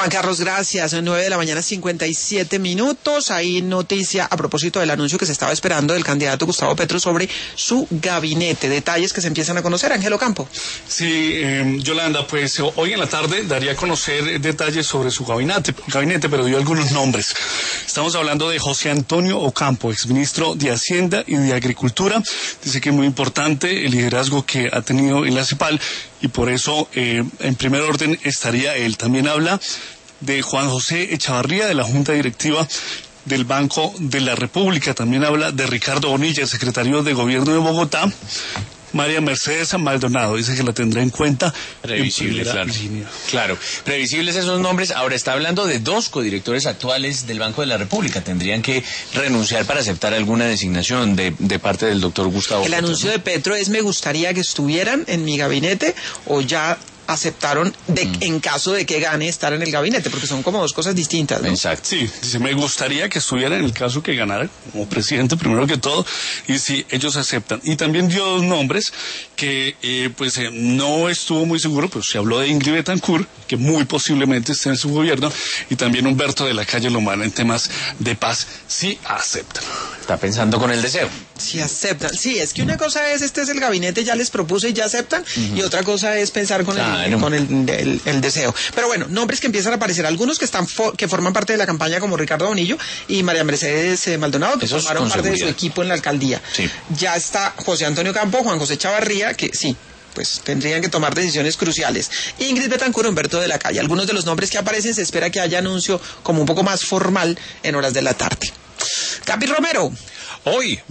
Juan Carlos, gracias. 9:57 a.m. Hay noticia a propósito del anuncio que se estaba esperando del candidato Gustavo Petro sobre su gabinete. Detalles que se empiezan a conocer. Ángelo Campo. Sí, Yolanda, pues hoy en la tarde daría a conocer detalles sobre su gabinete, pero dio algunos nombres. Estamos hablando de José Antonio Ocampo, exministro de Hacienda y de Agricultura. Dice que es muy importante el liderazgo que ha tenido en la CEPAL y por eso en primer orden estaría él. También habla de Juan José Echavarría, de la Junta Directiva del Banco de la República. También habla de Ricardo Bonilla, secretario de Gobierno de Bogotá. María Mercedes Maldonado, dice que la tendrá en cuenta. Previsible, claro. Claro, previsibles esos nombres. Ahora está hablando de 2 codirectores actuales del Banco de la República. Tendrían que renunciar para aceptar alguna designación de parte del doctor Gustavo Petro. El anuncio de Petro es: me gustaría que estuvieran en mi gabinete, o ya aceptaron en caso de que gane estar en el gabinete, porque son como 2 cosas distintas, ¿no? Exacto. Sí, dice, me gustaría que estuviera en el caso que ganara como presidente primero que todo, y si ellos aceptan. Y también dio 2 nombres que no estuvo muy seguro, pero se habló de Ingrid Betancourt, que muy posiblemente esté en su gobierno, y también Humberto de la Calle Lomana en temas de paz, si aceptan. Está pensando con el deseo. Si aceptan. Sí, es que una cosa es, este es el gabinete, ya les propuse y ya aceptan, y otra cosa es pensar con el deseo. Pero bueno, nombres que empiezan a aparecer, algunos que que forman parte de la campaña, como Ricardo Bonillo y María Mercedes Maldonado, que formaron parte de su equipo en la alcaldía. Sí. Ya está José Antonio Campo, Juan José Echavarría, que sí, pues tendrían que tomar decisiones cruciales. Ingrid Betancourt, Humberto de la Calle. Algunos de los nombres que aparecen, se espera que haya anuncio como un poco más formal en horas de la tarde. Capi Romero. Hoy